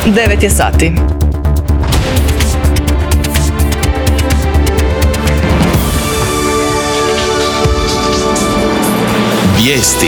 9 je sati. Vijesti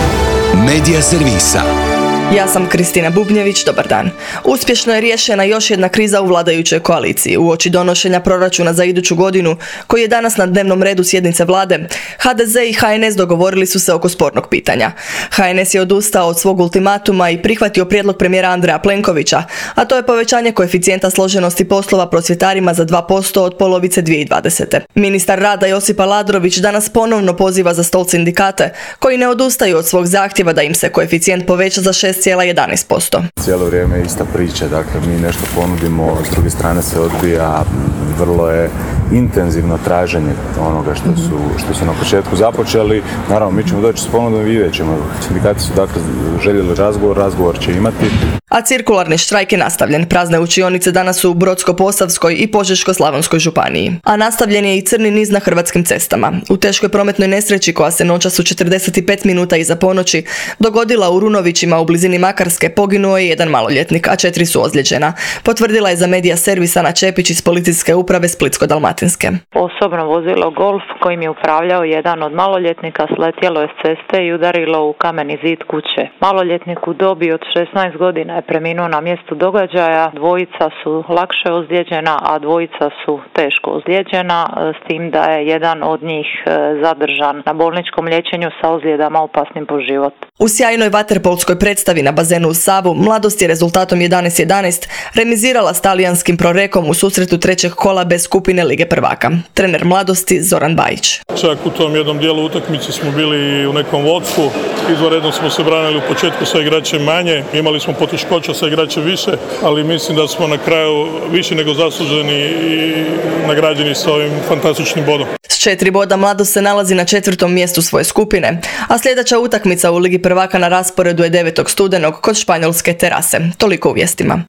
Medija servisa. Ja sam Kristina Bubnjević, dobar dan. Uspješno je riješena još jedna kriza u vladajućoj koaliciji. Uoči donošenja proračuna za iduću godinu, koji je danas na dnevnom redu sjednice vlade, HDZ i HNS dogovorili su se oko spornog pitanja. HNS je odustao od svog ultimatuma i prihvatio prijedlog premijera Andreja Plenkovića, a to je povećanje koeficijenta složenosti poslova prosvjetarima za 2% od polovice 2020. Ministar rada Josip Aladrović danas ponovno poziva za stol sindikate, koji ne odustaju od svog zahtjeva da im se koeficijent poveća za 6,11%. Cijelo vrijeme je ista priča, dakle mi nešto ponudimo, s druge strane se odbija, vrlo je intenzivno traženje onoga što su na početku započeli. Naravno, mi ćemo doći s ponudom i vidjet ćemo. Sindikati su dakle željeli razgovor će imati. A cirkularni štrajk je nastavljen. Prazne učionice danas su u Brodsko-posavskoj i Požeško-slavonskoj županiji. A nastavljen je i crni niz na hrvatskim cestama. U teškoj prometnoj nesreći koja se noćas u 45 minuta iza ponoći dogodila u Runovićima u blizini Makarske, poginuo je jedan maloljetnik, a 4 su ozlijeđena. Potvrdila je za Medija servis Ana Čepić iz Policijske uprave Splitsko-dalmatinske. Osobno vozilo Golf kojim je upravljao jedan od maloljetnika sletjelo je s ceste i udarilo u kameni zid kuće. Maloljetnik u dobi od 16 godina je preminuo na mjestu događaja, dvojica su lakše ozlijeđena, a dvojica su teško ozlijeđena, s tim da je jedan od njih zadržan na bolničkom liječenju sa ozljedama opasnim po život. U sjajnoj vaterpolskoj predstavi na bazenu u Savu, Mladost je rezultatom 11:11 remizirala s talijanskim Prorekom u susretu trećeg kola bez skupine Lige prvaka. Trener Mladosti Zoran Bajić. Čak u tom jednom dijelu utakmice smo bili u nekom vodstvu, izvanredno smo se branili u početku sa igračem manje, imali smo poteškoća sa igračem više, ali mislim da smo na kraju više nego zasluženi i nagrađeni sa ovim fantastičnim bodom. S 4 boda Mladost se nalazi na 4. mjestu svoje skupine, a sljedeća utakmica u Ligi prvaka na rasporedu je 9. studenog kod španjolske Terase. Toliko u vijestima.